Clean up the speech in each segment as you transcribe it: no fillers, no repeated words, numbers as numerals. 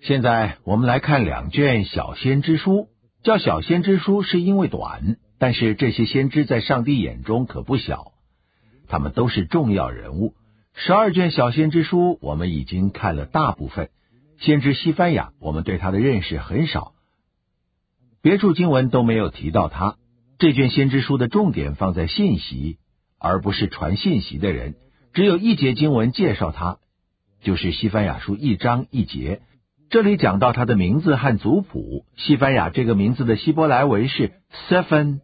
现在我们来看2卷小先知书，叫小先知书是因为短，但是这些先知在上帝眼中可不小，他们都是重要人物。12卷小先知书我们已经看了大部分，先知西番雅我们对他的认识很少，别处经文都没有提到他。这卷先知书的重点放在信息，而不是传信息的人，只有一节经文介绍他，就是西番雅书1章1节，这里讲到他的名字和族谱。西番雅这个名字的希伯来文是 Sephan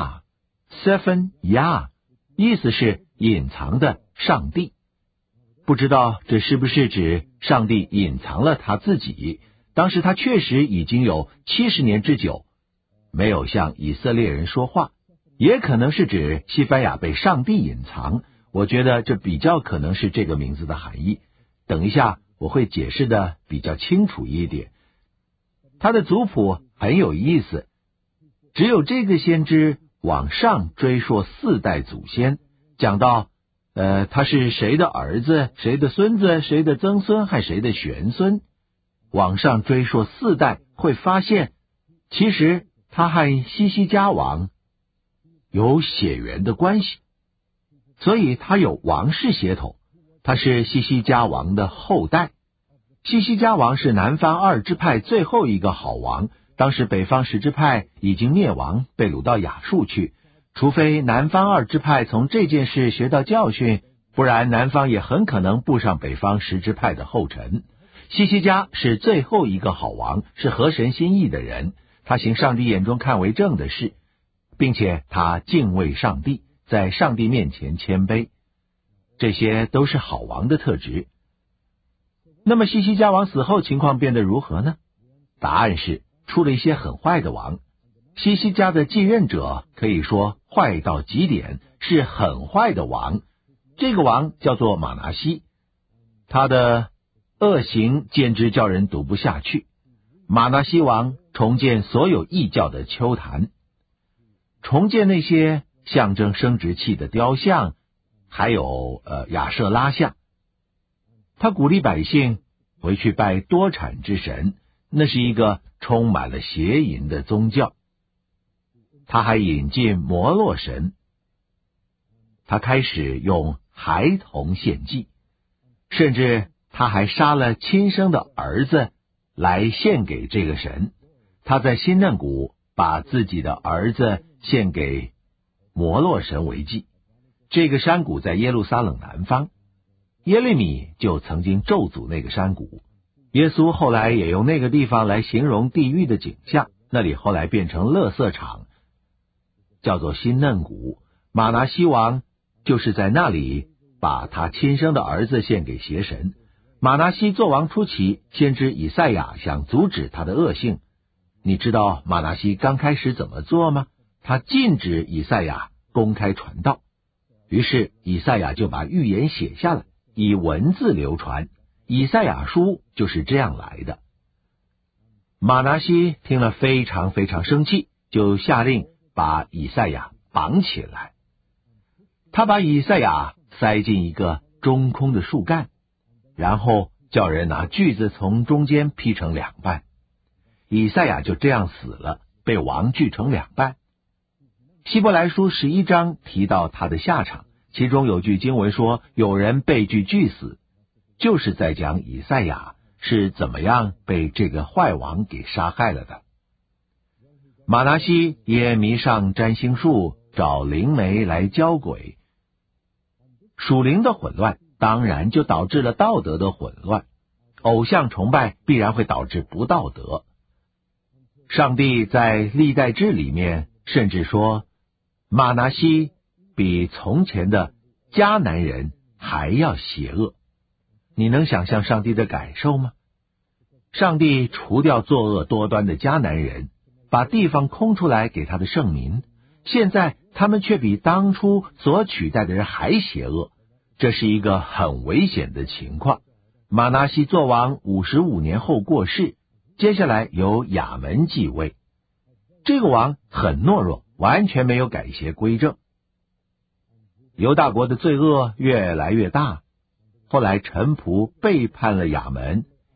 Yah， 意思是隐藏的上帝。不知道这是不是指上帝隐藏了他自己，当时他确实已经有70年之久没有向以色列人说话，也可能是指西番雅被上帝隐藏，我觉得这比较可能是这个名字的含义。等一下我会解释的比较清楚一点。他的族谱很有意思，只有这个先知往上追溯4代祖先，讲到他是谁的儿子，谁的孙子，谁的曾孙和谁的玄孙，往上追溯4代，会发现其实他和西西家王有血缘的关系，所以他有王室血统，他是西西家王的后代。西西家王是南方2支派最后一个好王，当时北方10支派已经灭亡，被掳到亚述去，除非南方2支派从这件事学到教训，不然南方也很可能步上北方10支派的后尘。西西家是最后一个好王，是合神心意的人，他行上帝眼中看为正的事，并且他敬畏上帝，在上帝面前谦卑，这些都是好王的特质。那么西西家王死后情况变得如何呢？答案是出了一些很坏的王。西西家的继任者可以说坏到极点，是很坏的王。这个王叫做马拿西，他的恶行简直叫人读不下去。马拿西王重建所有异教的丘坛，重建那些象征生殖器的雕像，还有亚舍拉像。他鼓励百姓回去拜多产之神，那是一个充满了邪淫的宗教。他还引进摩洛神，他开始用孩童献祭，甚至他还杀了亲生的儿子来献给这个神。他在新嫩谷把自己的儿子献给摩洛神为祭。这个山谷在耶路撒冷南方，耶利米就曾经咒诅那个山谷。耶稣后来也用那个地方来形容地狱的景象，那里后来变成垃圾场，叫做新嫩谷。马拿西王就是在那里把他亲生的儿子献给邪神。马拿西作王初期，先知以赛亚想阻止他的恶行。你知道马拿西刚开始怎么做吗？他禁止以赛亚公开传道，于是以赛亚就把预言写下来，以文字流传。以赛亚书就是这样来的。马拿西听了非常非常生气，就下令把以赛亚绑起来。他把以赛亚塞进一个中空的树干，然后叫人拿锯子从中间劈成2半。以赛亚就这样死了，被王锯成2半。希伯来书11章提到他的下场，其中有句经文说有人被锯死，就是在讲以赛亚是怎么样被这个坏王给杀害了的。马拿西也迷上占星术，找灵媒来交鬼。属灵的混乱当然就导致了道德的混乱，偶像崇拜必然会导致不道德。上帝在历代志里面甚至说，马拿西比从前的迦南人还要邪恶。你能想象上帝的感受吗？上帝除掉作恶多端的迦南人，把地方空出来给他的圣民，现在他们却比当初所取代的人还邪恶，这是一个很危险的情况。马拿西作王55年后过世，接下来由亚门继位。这个王很懦弱，完全没有改邪归正。犹大国的罪恶越来越大，后来臣仆背叛了亚门，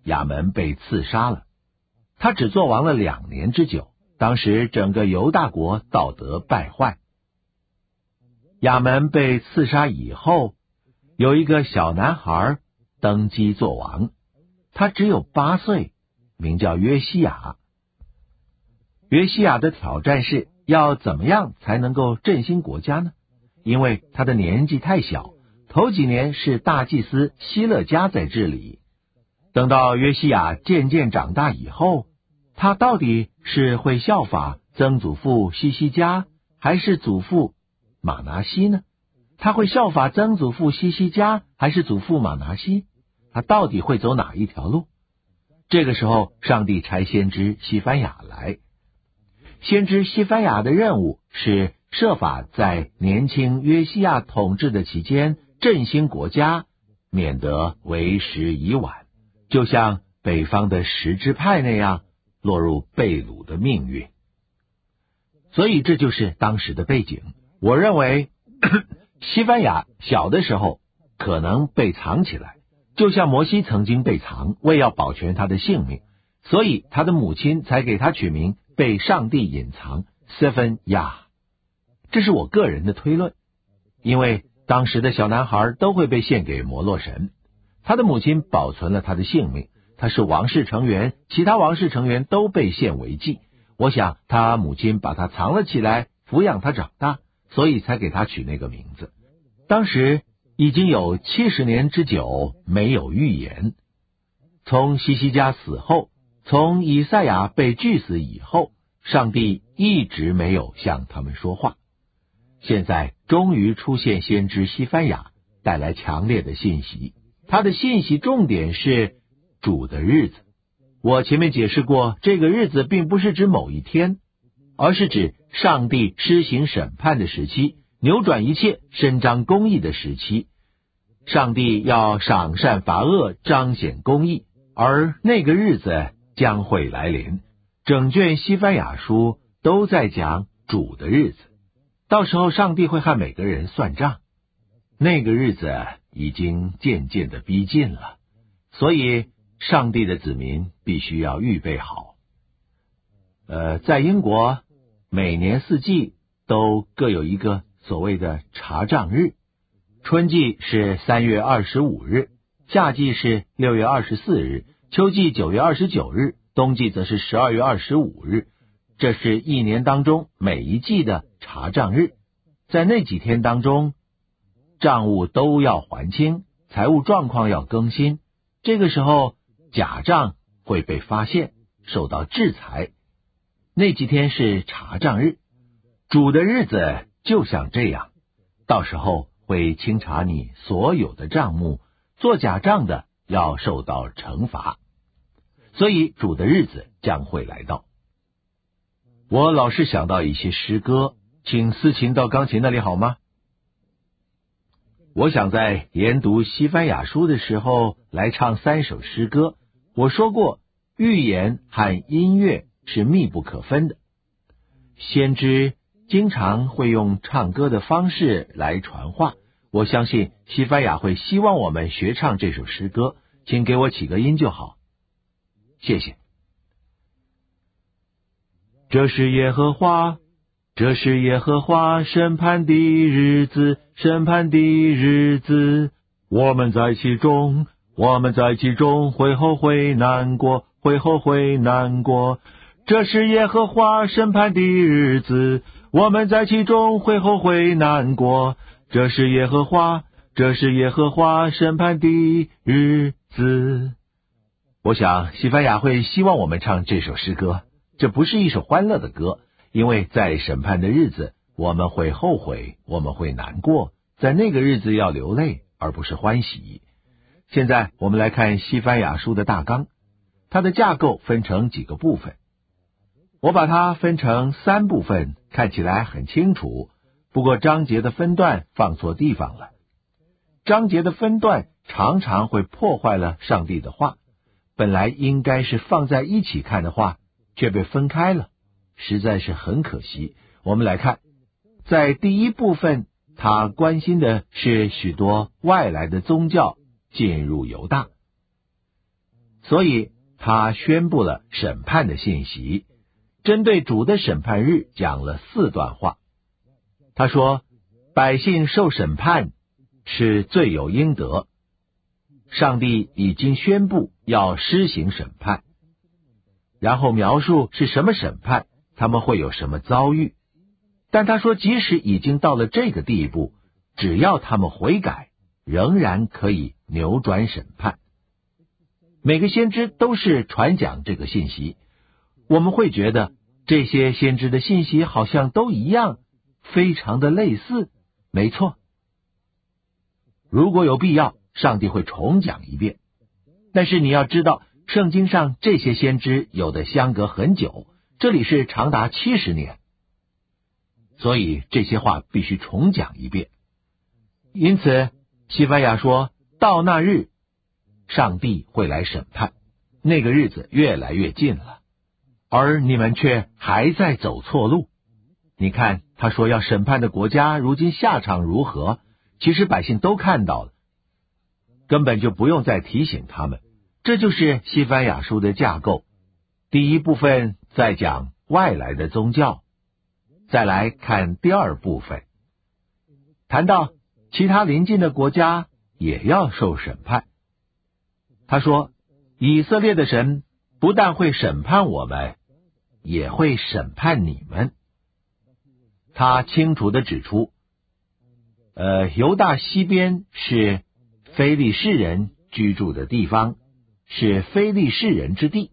亚门被刺杀了。他只做王了2年之久，当时整个犹大国道德败坏。亚门被刺杀以后，有一个小男孩登基做王，他只有8岁，名叫约西亚。约西亚的挑战是要怎么样才能够振兴国家呢？因为他的年纪太小，头几年是大祭司希勒家在治理。等到约西亚渐渐长大以后，他到底是会效法曾祖父西西家，还是祖父马拿西呢？他会效法曾祖父西西家，还是祖父马拿西？他到底会走哪一条路？这个时候，上帝差先知西番雅来。先知西番雅的任务是设法在年轻约西亚统治的期间振兴国家，免得为时已晚，就像北方的10支派那样落入被掳的命运。所以这就是当时的背景。我认为西番雅小的时候可能被藏起来，就像摩西曾经被藏，为要保全他的性命，所以他的母亲才给他取名被上帝隐藏 Seven Yah。 这是我个人的推论，因为当时的小男孩都会被献给摩洛神，他的母亲保存了他的性命，他是王室成员，其他王室成员都被献为祭。我想他母亲把他藏了起来，抚养他长大，所以才给他取那个名字。当时已经有70年之久没有预言，从西西家死后，从以赛亚被锯死以后，上帝一直没有向他们说话。现在终于出现先知西番雅，带来强烈的信息。他的信息重点是主的日子。我前面解释过，这个日子并不是指某一天，而是指上帝施行审判的时期，扭转一切，伸张公义的时期。上帝要赏善罚恶，彰显公义，而那个日子将会来临。整卷西番雅书都在讲主的日子，到时候上帝会和每个人算账。那个日子已经渐渐的逼近了，所以上帝的子民必须要预备好。在英国每年4季都各有一个所谓的查账日，春季是3月25日，夏季是6月24日，秋季9月29日，冬季则是12月25日。这是一年当中每一季的查账日，在那几天当中，账务都要还清，财务状况要更新。这个时候假账会被发现，受到制裁。那几天是查账日，主的日子就像这样，到时候会清查你所有的账目，做假账的要受到惩罚。所以主的日子将会来到。我老是想到一些诗歌，请司琴到钢琴那里好吗？我想在研读西番雅书的时候来唱3首诗歌。我说过，预言和音乐是密不可分的。先知经常会用唱歌的方式来传话，我相信西番雅会希望我们学唱这首诗歌，请给我起个音就好。谢谢。这是耶和华，这是耶和华审判的日子，审判的日子，我们在其中，我们在其中，会后悔难过，会后悔难过。这是耶和华审判的日子，我们在其中，会后悔难过。这是耶和华，这是耶和华审判的日子。我想西番雅会希望我们唱这首诗歌。这不是一首欢乐的歌，因为在审判的日子，我们会后悔，我们会难过，在那个日子要流泪，而不是欢喜。现在我们来看西番雅书的大纲，它的架构分成几个部分。我把它分成3部分，看起来很清楚，不过章节的分段放错地方了。章节的分段常常会破坏了上帝的话，本来应该是放在一起看的话，却被分开了，实在是很可惜。我们来看，在第1部分，他关心的是许多外来的宗教进入犹大。 所以他宣布了审判的信息，针对主的审判日讲了4段话。他说，百姓受审判是罪有应得，上帝已经宣布要施行审判，然后描述是什么审判，他们会有什么遭遇。但他说，即使已经到了这个地步，只要他们悔改，仍然可以扭转审判。每个先知都是传讲这个信息，我们会觉得这些先知的信息好像都一样，非常的类似。没错，如果有必要，上帝会重讲一遍。但是你要知道，圣经上这些先知有的相隔很久，这里是长达70年，所以这些话必须重讲一遍。因此西番雅说，到那日上帝会来审判，那个日子越来越近了，而你们却还在走错路。你看，他说要审判的国家如今下场如何，其实百姓都看到了，根本就不用再提醒他们。这就是西番雅书的架构。第一部分在讲外来的宗教，再来看第二部分，谈到其他邻近的国家也要受审判。他说，以色列的神不但会审判我们，也会审判你们。他清楚地指出，犹大西边是非利士人居住的地方，是非利士人之地。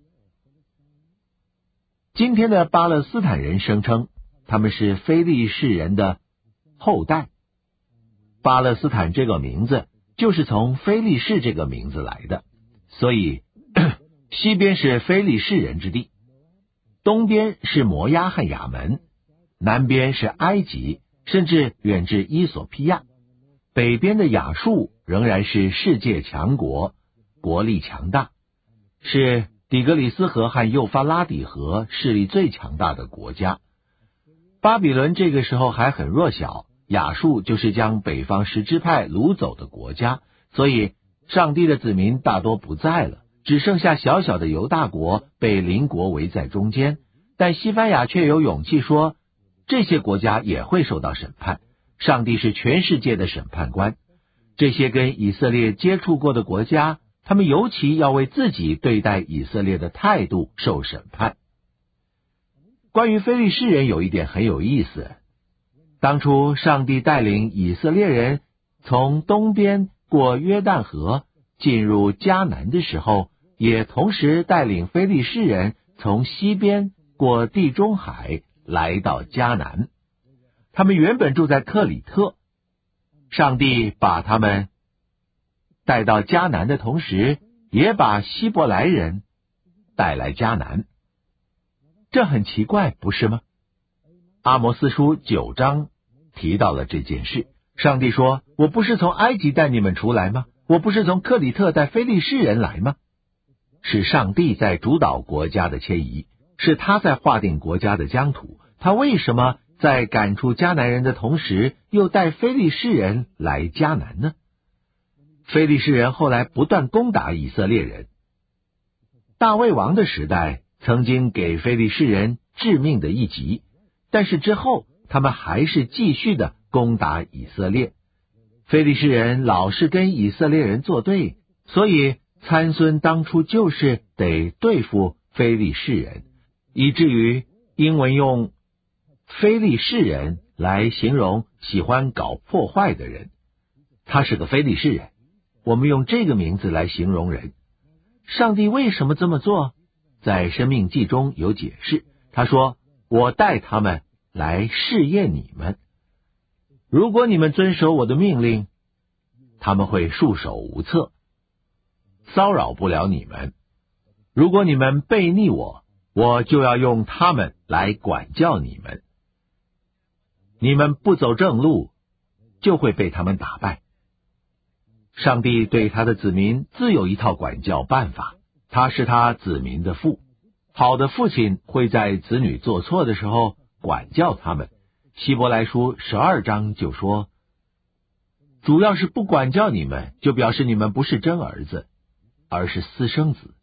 今天的巴勒斯坦人声称他们是非利士人的后代，巴勒斯坦这个名字就是从非利士这个名字来的，所以西边是非利士人之地，东边是摩押和亚门，南边是埃及，甚至远至伊索匹亚，北边的亚述仍然是世界强国，国力强大，是底格里斯河和幼发拉底河势力最强大的国家。巴比伦这个时候还很弱小，亚述就是将北方10支派掳走的国家，所以上帝的子民大多不在了，只剩下小小的犹大国被邻国围在中间。但西番雅却有勇气说，这些国家也会受到审判，上帝是全世界的审判官。这些跟以色列接触过的国家，他们尤其要为自己对待以色列的态度受审判。关于非利士人有一点很有意思，当初上帝带领以色列人从东边过约旦河进入迦南的时候，也同时带领非利士人从西边过地中海来到迦南。他们原本住在克里特，上帝把他们带到迦南的同时，也把希伯来人带来迦南。这很奇怪，不是吗？阿摩斯书9章提到了这件事。上帝说，我不是从埃及带你们出来吗？我不是从克里特带非利士人来吗？是上帝在主导国家的迁移，是他在划定国家的疆土。他为什么在赶出迦南人的同时，又带非利士人来迦南呢？非利士人后来不断攻打以色列人。大卫王的时代曾经给非利士人致命的一击，但是之后他们还是继续的攻打以色列。非利士人老是跟以色列人作对，所以参孙当初就是得对付非利士人，以至于英文用非利士人来形容喜欢搞破坏的人。他是个非利士人，我们用这个名字来形容人。上帝为什么这么做？在申命记中有解释，他说，我带他们来试验你们，如果你们遵守我的命令，他们会束手无策，骚扰不了你们。如果你们悖逆我，我就要用他们来管教你们。你们不走正路，就会被他们打败。上帝对他的子民自有一套管教办法，他是他子民的父。好的父亲会在子女做错的时候管教他们。希伯来书12章就说，主要是不管教你们，就表示你们不是真儿子，而是私生子。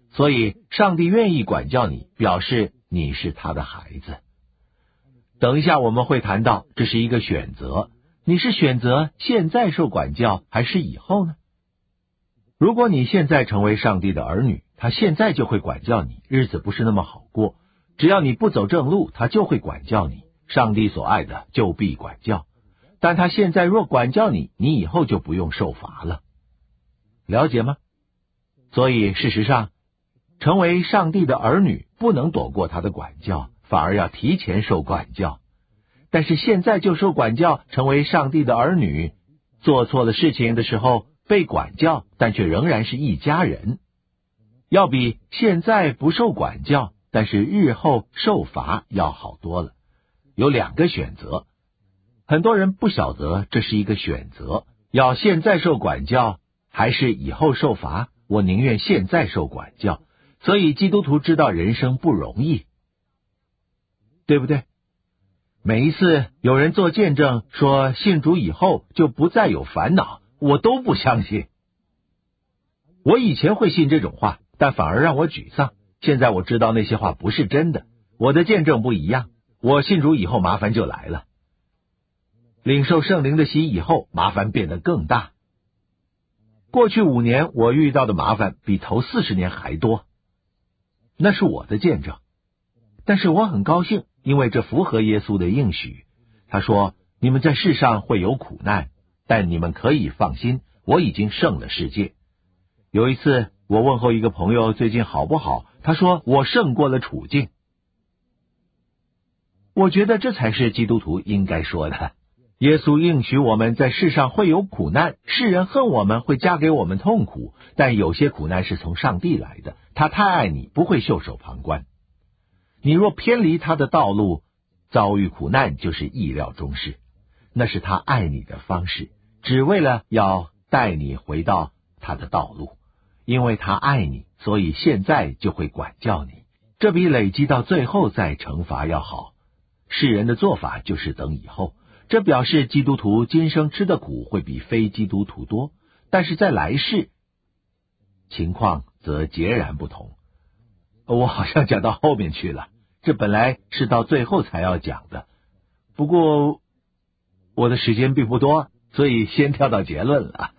所以上帝愿意管教你，表示你是他的孩子。等一下我们会谈到，这是一个选择，你是选择现在受管教还是以后呢？如果你现在成为上帝的儿女，他现在就会管教你，日子不是那么好过，只要你不走正路，他就会管教你，上帝所爱的就必管教，但他现在若管教你，你以后就不用受罚了，了解吗？所以事实上，成为上帝的儿女不能躲过他的管教，反而要提前受管教。但是现在就受管教，成为上帝的儿女，做错了事情的时候被管教，但却仍然是一家人，要比现在不受管教，但是日后受罚要好多了。有两个选择，很多人不晓得这是一个选择，要现在受管教还是以后受罚，我宁愿现在受管教。所以基督徒知道人生不容易，对不对？每一次有人做见证说信主以后就不再有烦恼，我都不相信。我以前会信这种话，但反而让我沮丧。现在我知道那些话不是真的，我的见证不一样。我信主以后麻烦就来了，领受圣灵的洗以后麻烦变得更大。过去5年我遇到的麻烦比头40年还多，那是我的见证。但是我很高兴，因为这符合耶稣的应许。他说，你们在世上会有苦难，但你们可以放心，我已经胜了世界。有一次我问候一个朋友最近好不好，他说我胜过了处境。我觉得这才是基督徒应该说的。耶稣应许我们在世上会有苦难，世人恨我们，会加给我们痛苦，但有些苦难是从上帝来的，他太爱你，不会袖手旁观。你若偏离他的道路，遭遇苦难就是意料中事，那是他爱你的方式，只为了要带你回到他的道路。因为他爱你，所以现在就会管教你，这比累积到最后再惩罚要好。世人的做法就是等以后，这表示基督徒今生吃的苦会比非基督徒多，但是在来世情况则截然不同。我好像讲到后面去了，这本来是到最后才要讲的，不过我的时间并不多，所以先跳到结论了。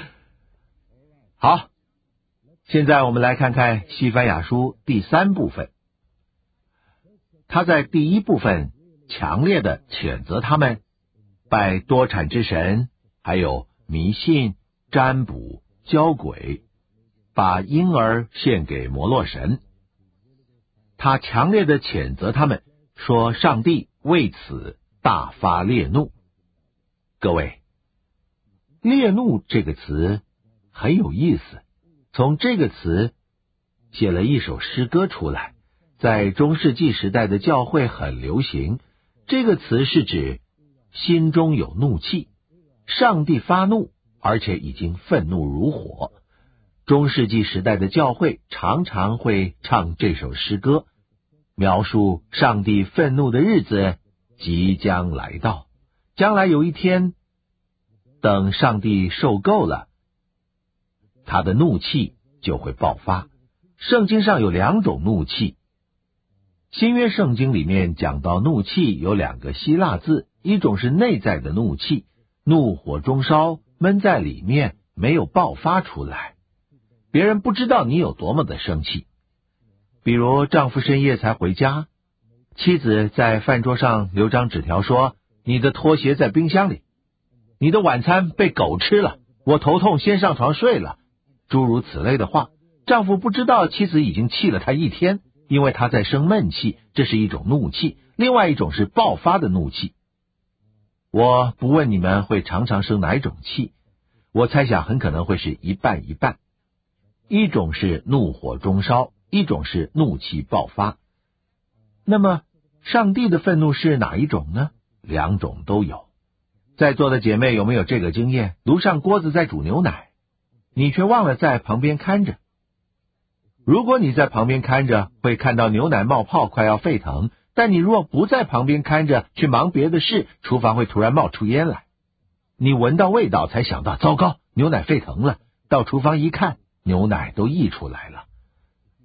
好，现在我们来看看西番雅书第3部分。他在第1部分强烈的谴责他们拜多产之神，还有迷信、占卜、交鬼，把婴儿献给摩洛神。他强烈的谴责他们，说上帝为此大发烈怒。各位，烈怒这个词很有意思，从这个词写了一首诗歌出来，在中世纪时代的教会很流行。这个词是指心中有怒气，上帝发怒，而且已经愤怒如火。中世纪时代的教会常常会唱这首诗歌，描述上帝愤怒的日子即将来到。将来有一天，等上帝受够了，他的怒气就会爆发。圣经上有2种怒气，新约圣经里面讲到怒气有2个希腊字，一种是内在的怒气，怒火中烧，闷在里面，没有爆发出来，别人不知道你有多么的生气。比如丈夫深夜才回家，妻子在饭桌上留张纸条说，你的拖鞋在冰箱里，你的晚餐被狗吃了，我头痛先上床睡了，诸如此类的话。丈夫不知道妻子已经气了他1天，因为他在生闷气，这是一种怒气。另外一种是爆发的怒气。我不问你们会常常生哪种气，我猜想很可能会是一半一半。一种是怒火中烧，一种是怒气爆发。那么上帝的愤怒是哪一种呢？2种都有。在座的姐妹有没有这个经验？炉上锅子在煮牛奶，你却忘了在旁边看着。如果你在旁边看着，会看到牛奶冒泡快要沸腾，但你若不在旁边看着，去忙别的事，厨房会突然冒出烟来。你闻到味道才想到，糟糕，牛奶沸腾了，到厨房一看，牛奶都溢出来了。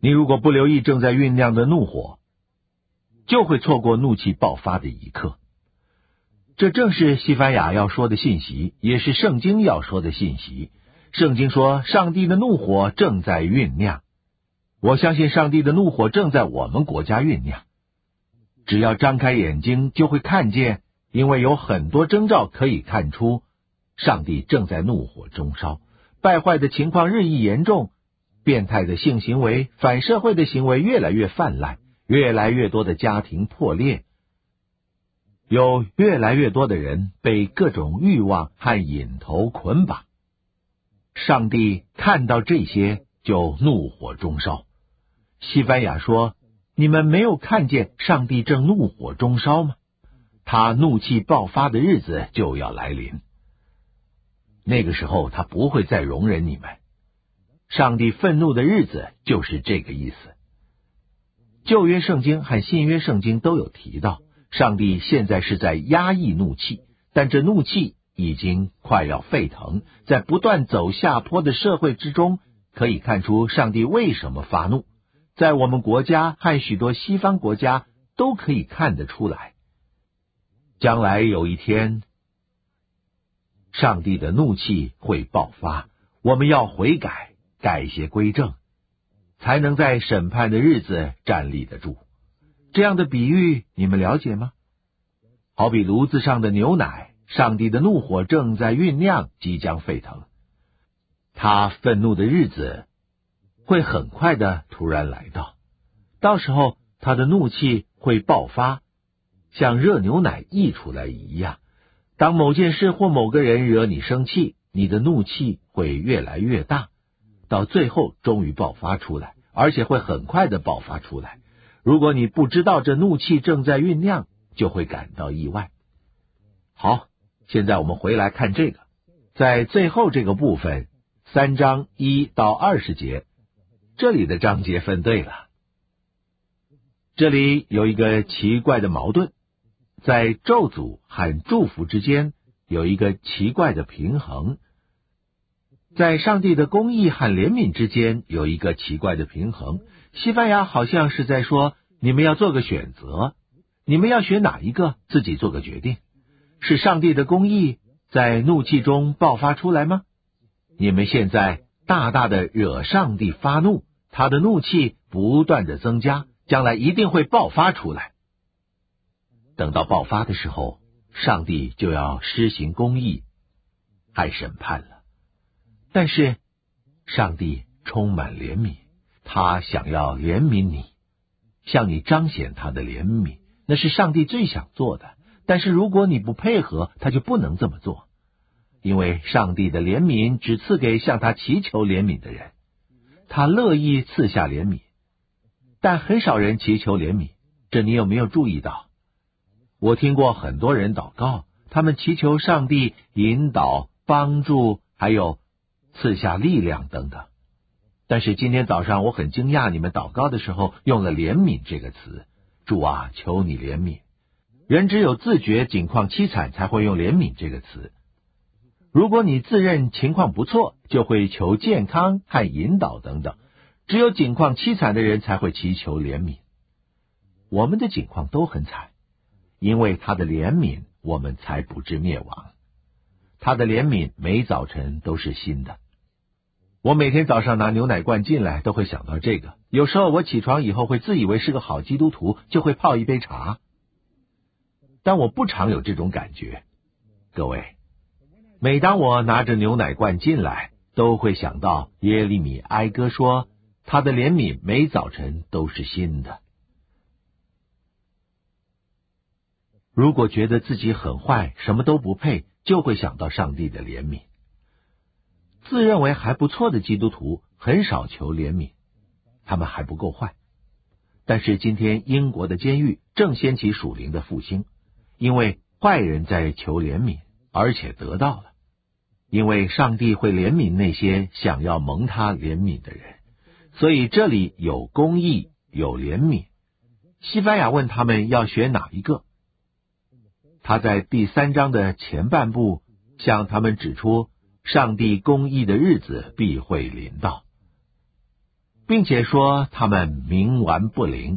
你如果不留意正在酝酿的怒火，就会错过怒气爆发的一刻。这正是西番雅要说的信息，也是圣经要说的信息。圣经说，上帝的怒火正在酝酿。我相信上帝的怒火正在我们国家酝酿。只要张开眼睛就会看见，因为有很多征兆可以看出，上帝正在怒火中烧，败坏的情况日益严重，变态的性行为、反社会的行为越来越泛滥，越来越多的家庭破裂，有越来越多的人被各种欲望和瘾头捆绑。上帝看到这些就怒火中烧。西番雅说，你们没有看见上帝正怒火中烧吗？他怒气爆发的日子就要来临。那个时候他不会再容忍你们。上帝愤怒的日子就是这个意思。旧约圣经和新约圣经都有提到，上帝现在是在压抑怒气，但这怒气已经快要沸腾，在不断走下坡的社会之中，可以看出上帝为什么发怒。在我们国家和许多西方国家都可以看得出来。将来有一天，上帝的怒气会爆发，我们要悔改，改邪归正，才能在审判的日子站立得住。这样的比喻你们了解吗？好比炉子上的牛奶，上帝的怒火正在酝酿，即将沸腾。他愤怒的日子会很快的突然来到，到时候他的怒气会爆发，像热牛奶溢出来一样。当某件事或某个人惹你生气，你的怒气会越来越大，到最后终于爆发出来，而且会很快的爆发出来。如果你不知道这怒气正在酝酿，就会感到意外。好，现在我们回来看这个，在最后这个部分，3章1到20节，这里的章节分对了。这里有一个奇怪的矛盾，在咒诅和祝福之间有一个奇怪的平衡，在上帝的公义和怜悯之间有一个奇怪的平衡。西番雅好像是在说，你们要做个选择，你们要选哪一个，自己做个决定。是上帝的公义在怒气中爆发出来吗？你们现在大大的惹上帝发怒，他的怒气不断的增加，将来一定会爆发出来。等到爆发的时候，上帝就要施行公义和审判了。但是上帝充满怜悯，他想要怜悯你，向你彰显他的怜悯，那是上帝最想做的。但是如果你不配合，他就不能这么做，因为上帝的怜悯只赐给向他祈求怜悯的人，他乐意赐下怜悯，但很少人祈求怜悯，这你有没有注意到？我听过很多人祷告，他们祈求上帝引导、帮助，还有赐下力量等等。但是今天早上我很惊讶，你们祷告的时候用了怜悯这个词。主啊，求你怜悯。人只有自觉境况凄惨才会用怜悯这个词。如果你自认情况不错，就会求健康和引导等等。只有境况凄惨的人才会祈求怜悯。我们的境况都很惨，因为他的怜悯，我们才不致灭亡。他的怜悯每早晨都是新的。我每天早上拿牛奶罐进来，都会想到这个。有时候我起床以后会自以为是个好基督徒，就会泡一杯茶。但我不常有这种感觉。各位，每当我拿着牛奶罐进来，都会想到耶利米哀歌说，他的怜悯每早晨都是新的。如果觉得自己很坏，什么都不配，就会想到上帝的怜悯。自认为还不错的基督徒很少求怜悯，他们还不够坏。但是今天英国的监狱正掀起属灵的复兴，因为坏人在求怜悯，而且得到了。因为上帝会怜悯那些想要蒙他怜悯的人，所以这里有公义，有怜悯。西番雅问他们要选哪一个，他在第3章的前半部向他们指出，上帝公义的日子必会临到， 并且说他们冥顽不灵。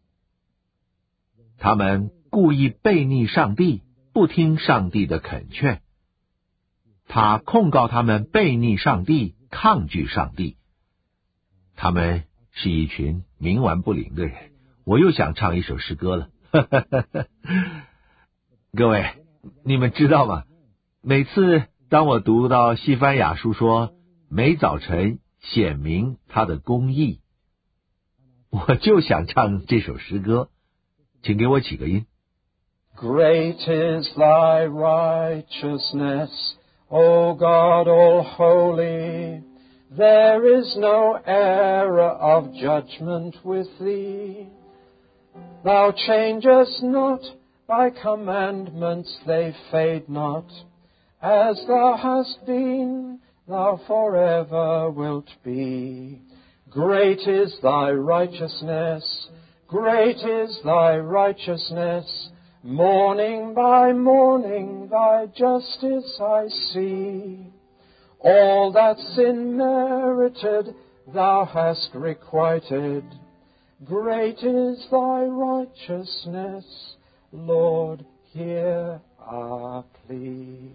他们故意悖逆上帝，不听上帝的恳劝。他控告他们悖逆上帝，抗拒上帝。他们是一群冥顽不灵的人。我又想唱一首诗歌了。各位，你们知道吗？每次当我读到西番雅书说每早晨显明他的公义，我就想唱这首诗歌，请给我起个音。 Great is thy righteousness, O God all holy. There is no error of judgment with thee. Thou changest not, thy commandments they fade not. As thou hast been, thou forever wilt be. Great is thy righteousness, great is thy righteousness. Morning by morning thy justice I see. All that sin merited thou hast requited. Great is thy righteousness, Lord, hear our plea.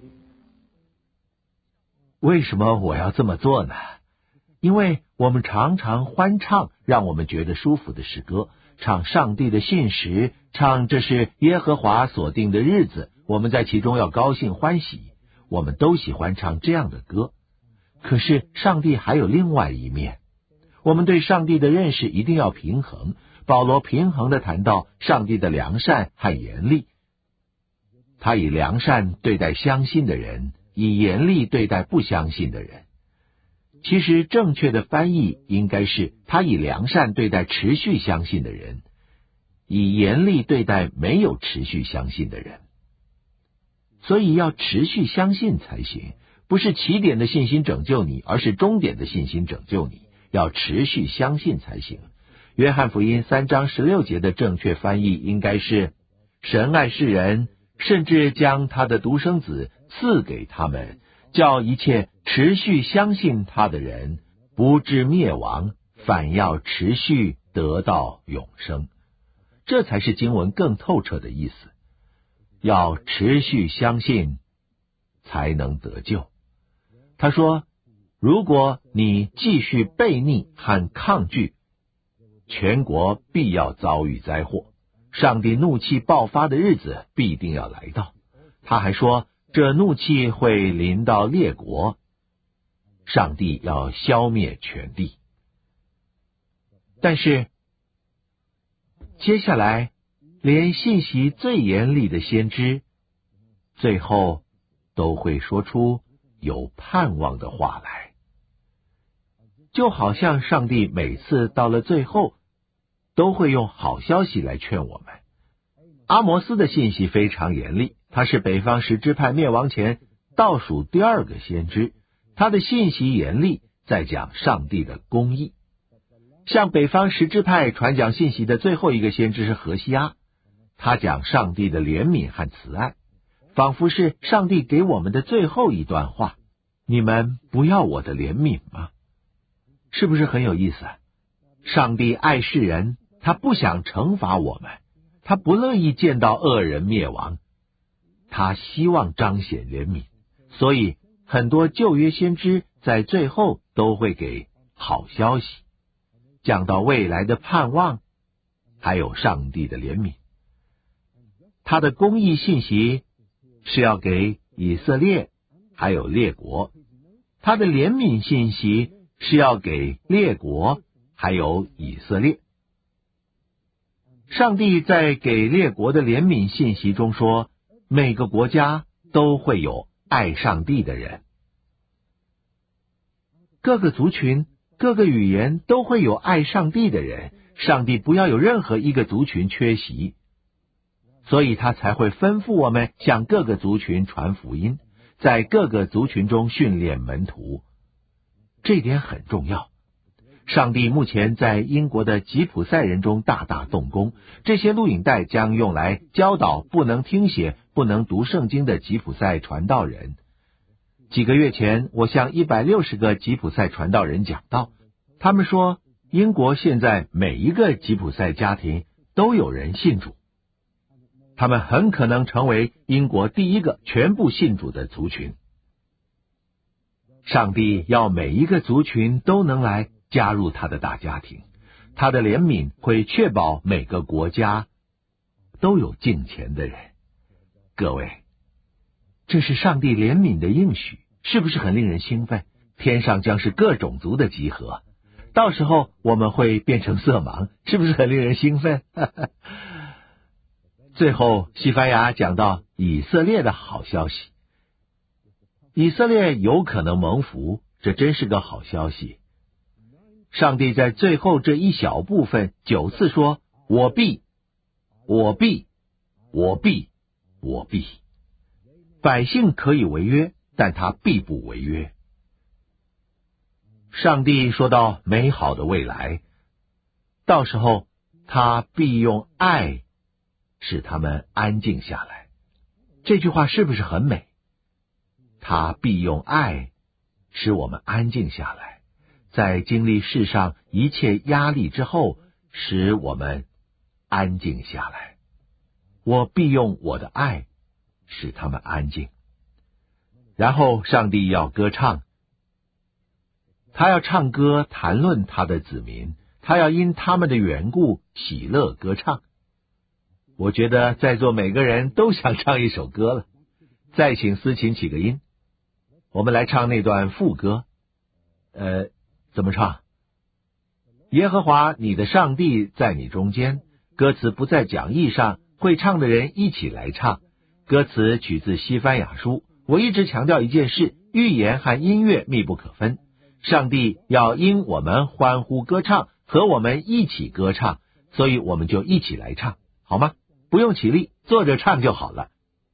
为什么我要这么做呢？因为我们常常欢唱让我们觉得舒服的诗歌，唱上帝的信实，唱这是耶和华所定的日子，我们在其中要高兴欢喜，我们都喜欢唱这样的歌。可是上帝还有另外一面，我们对上帝的认识一定要平衡。保罗平衡地谈到上帝的良善和严厉，他以良善对待相信的人，以严厉对待不相信的人。其实正确的翻译应该是他以良善对待持续相信的人，以严厉对待没有持续相信的人。所以要持续相信才行，不是起点的信心拯救你，而是终点的信心拯救你，要持续相信才行。约翰福音3章16节的正确翻译应该是：神爱世人，甚至将他的独生子赐给他们，叫一切持续相信他的人不至灭亡，反要持续得到永生。这才是经文更透彻的意思，要持续相信才能得救。他说，如果你继续悖逆和抗拒，全国必要遭遇灾祸，上帝怒气爆发的日子必定要来到。他还说，这怒气会临到列国，上帝要消灭全地。但是接下来连信息最严厉的先知最后都会说出有盼望的话来，就好像上帝每次到了最后都会用好消息来劝我们。阿摩斯的信息非常严厉，他是北方10支派灭亡前倒数第2个先知，他的信息严厉，在讲上帝的公义。向北方10支派传讲信息的最后一个先知是何西阿，他讲上帝的怜悯和慈爱，仿佛是上帝给我们的最后一段话。你们不要我的怜悯吗？是不是很有意思啊？上帝爱世人，他不想惩罚我们，他不乐意见到恶人灭亡，他希望彰显怜悯。所以很多旧约先知在最后都会给好消息，讲到未来的盼望，还有上帝的怜悯。他的公义信息是要给以色列还有列国，他的怜悯信息是要给列国还有以色列。上帝在给列国的怜悯信息中说，每个国家都会有爱上帝的人，各个族群各个语言都会有爱上帝的人，上帝不要有任何一个族群缺席，所以他才会吩咐我们向各个族群传福音，在各个族群中训练门徒。这点很重要。上帝目前在英国的吉普赛人中大大动工，这些录影带将用来教导不能听写、不能读圣经的吉普赛传道人。几个月前，我向160个吉普赛传道人讲道，他们说英国现在每一个吉普赛家庭都有人信主，他们很可能成为英国第一个全部信主的族群。上帝要每一个族群都能来加入他的大家庭，他的怜悯会确保每个国家都有敬虔的人。各位，这是上帝怜悯的应许，是不是很令人兴奋？天上将是各种族的集合，到时候我们会变成色盲，是不是很令人兴奋？最后西番雅讲到以色列的好消息，以色列有可能蒙福，这真是个好消息。上帝在最后这一小部分9次说我必，我必，我必，我必。百姓可以违约，但他必不违约。上帝说到美好的未来，到时候他必用爱使他们安静下来。这句话是不是很美？他必用爱使我们安静下来，在经历世上一切压力之后，使我们安静下来。我必用我的爱使他们安静。然后上帝要歌唱，他要唱歌谈论他的子民，他要因他们的缘故喜乐歌唱。我觉得在座每个人都想唱一首歌了。再请司琴起个音，我们来唱那段副歌。怎么唱？耶和华你的上帝在你中间，歌词不在讲义上，会唱的人一起来唱。歌词取自西番雅书。我一直强调一件事，预言和音乐密不可分。上帝要因我们欢呼歌唱，和我们一起歌唱，所以我们就一起来唱，好吗？不用起立，坐着唱就好了。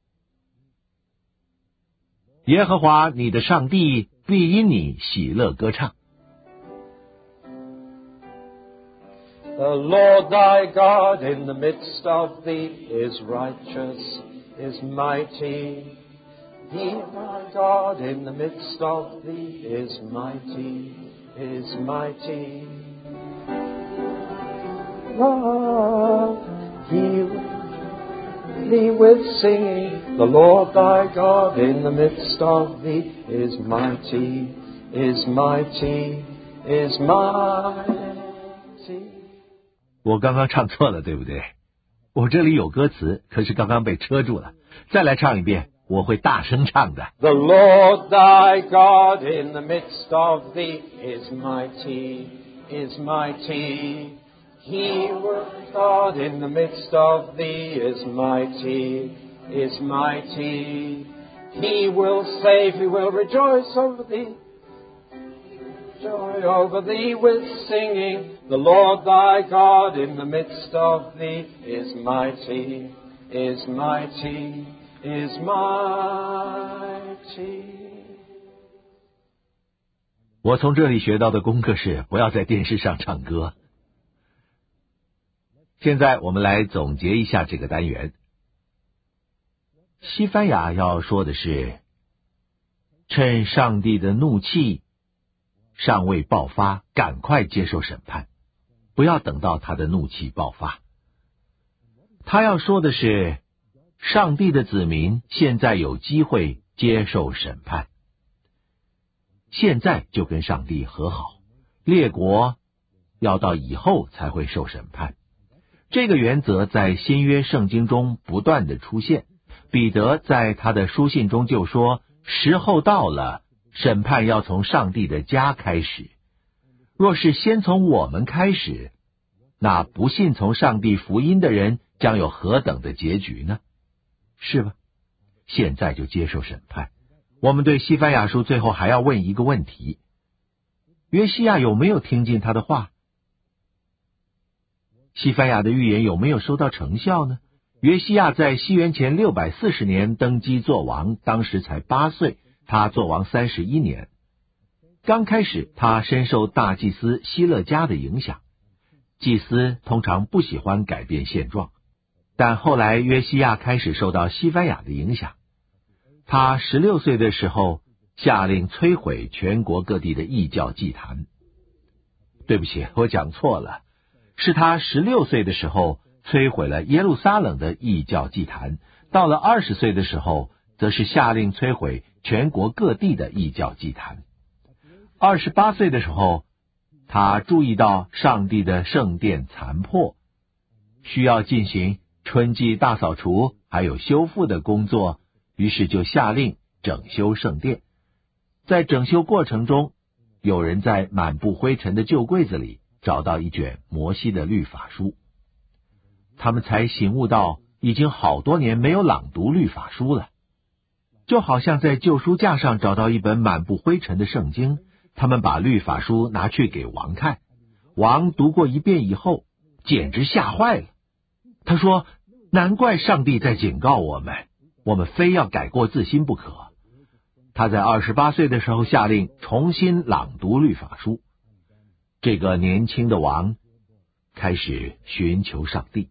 耶和华你的上帝必因你喜乐歌唱。 The Lord thy God in the midst of thee is righteous, is mighty. He thy God in the midst of thee is mighty, is mighty. Lord, he thee with singing. The Lord thy God in the midst of thee is mighty, is mighty, is mighty. 我刚刚唱错了，对不对？我这里有歌词，可是刚刚被遮住了。再来唱一遍，我会大声唱的。 The Lord thy God in the midst of thee is mighty, is mighty. He with God in the midst of thee is mighty, is mighty. He will save, he will rejoice over thee. Joy over thee with singing. The Lord thy God in the midst of thee is mighty, is mighty, is mighty. 我从这里学到的功课是不要在电视上唱歌。现在我们来总结一下这个单元。西番雅要说的是，趁上帝的怒气尚未爆发，赶快接受审判，不要等到他的怒气爆发。他要说的是，上帝的子民现在有机会接受审判，现在就跟上帝和好，列国要到以后才会受审判。这个原则在新约圣经中不断的出现。彼得在他的书信中就说，时候到了，审判要从上帝的家开始。若是先从我们开始，那不信从上帝福音的人将有何等的结局呢？是吧？现在就接受审判。我们对西番雅书最后还要问一个问题，约西亚有没有听进他的话？西番雅的预言有没有收到成效呢？约西亚在西元前640年登基做王，当时才8岁，他做王31年。刚开始他深受大祭司希勒家的影响，祭司通常不喜欢改变现状，但后来约西亚开始受到西番雅的影响。他16岁的时候下令摧毁全国各地的异教祭坛， 对不起，我讲错了，是他16岁的时候摧毁了耶路撒冷的异教祭坛，到了20岁的时候，则是下令摧毁全国各地的异教祭坛。28岁的时候，他注意到上帝的圣殿残破，需要进行春季大扫除还有修复的工作，于是就下令整修圣殿。在整修过程中，有人在满布灰尘的旧柜子里找到一卷摩西的律法书，他们才醒悟到已经好多年没有朗读律法书了，就好像在旧书架上找到一本满布灰尘的圣经。他们把律法书拿去给王看，王读过一遍以后简直吓坏了，他说，难怪上帝在警告我们，我们非要改过自新不可。他在28岁的时候下令重新朗读律法书。这个年轻的王开始寻求上帝，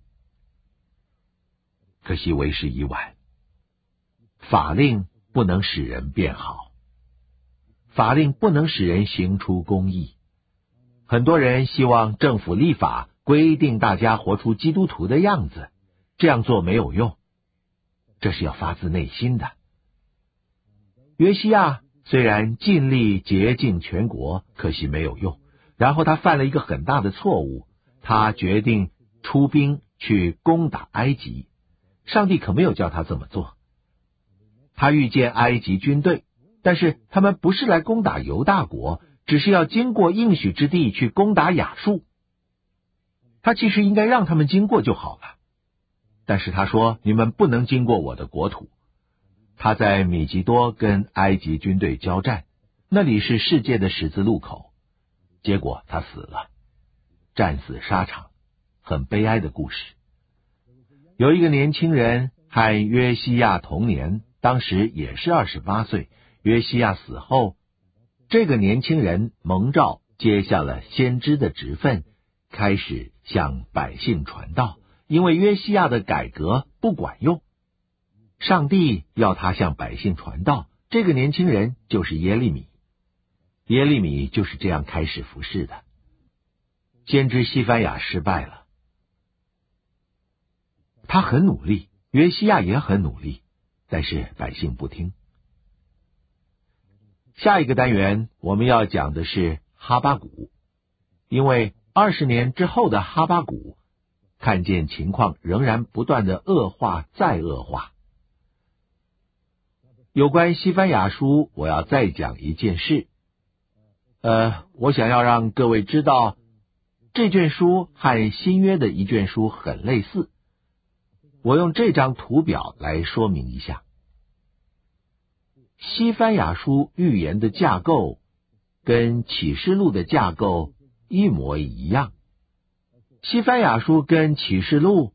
可惜为时已晚。法令不能使人变好，法令不能使人行出公义。很多人希望政府立法规定大家活出基督徒的样子，这样做没有用，这是要发自内心的。约西亚虽然尽力洁净全国，可惜没有用。然后他犯了一个很大的错误，他决定出兵去攻打埃及。上帝可没有叫他这么做。他遇见埃及军队，但是他们不是来攻打犹大国，只是要经过应许之地去攻打亚述。他其实应该让他们经过就好了，但是他说，你们不能经过我的国土。他在米吉多跟埃及军队交战，那里是世界的十字路口，结果他死了，战死沙场，很悲哀的故事。有一个年轻人和约西亚同年，当时也是28岁。约西亚死后，这个年轻人蒙召接下了先知的职分，开始向百姓传道。因为约西亚的改革不管用，上帝要他向百姓传道，这个年轻人就是耶利米。耶利米就是这样开始服侍的。先知西番雅失败了，他很努力，约西亚也很努力，但是百姓不听。下一个单元我们要讲的是哈巴谷，因为20年之后的哈巴谷看见情况仍然不断的恶化再恶化。有关西番雅书，我要再讲一件事。我想要让各位知道，这卷书和新约的一卷书很类似。我用这张图表来说明一下。西番雅书预言的架构跟启示录的架构一模一样。西番雅书跟启示录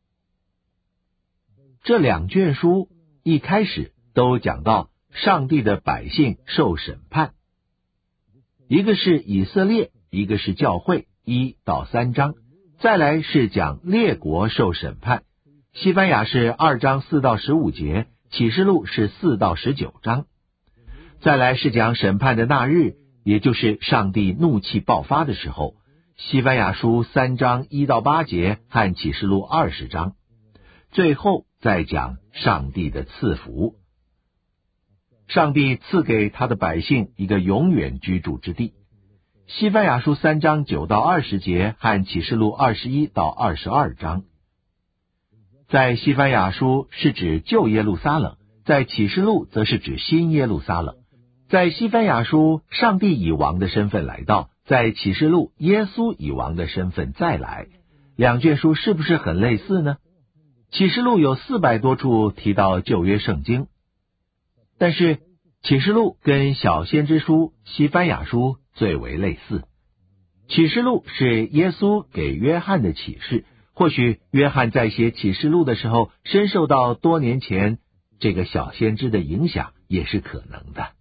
这两卷书一开始都讲到上帝的百姓受审判，一个是以色列，一个是教会，1到3章，再来是讲列国受审判。西番雅是2章4到15节，启示录是4到19章。再来是讲审判的那日，也就是上帝怒气爆发的时候，西番雅书3章1到8节和启示录20章。最后再讲上帝的赐福，上帝赐给他的百姓一个永远居住之地。西番雅书3章9到20节和启示录21到22章。在西番雅书是指旧耶路撒冷，在启示录则是指新耶路撒冷。在西番雅书，上帝以王的身份来到，在启示录，耶稣以王的身份再来。两卷书是不是很类似呢？启示录有400多处提到旧约圣经，但是启示录跟小先知书、西番雅书最为类似。启示录是耶稣给约翰的启示，或许约翰在写启示录的时候深受到多年前这个小先知的影响，也是可能的。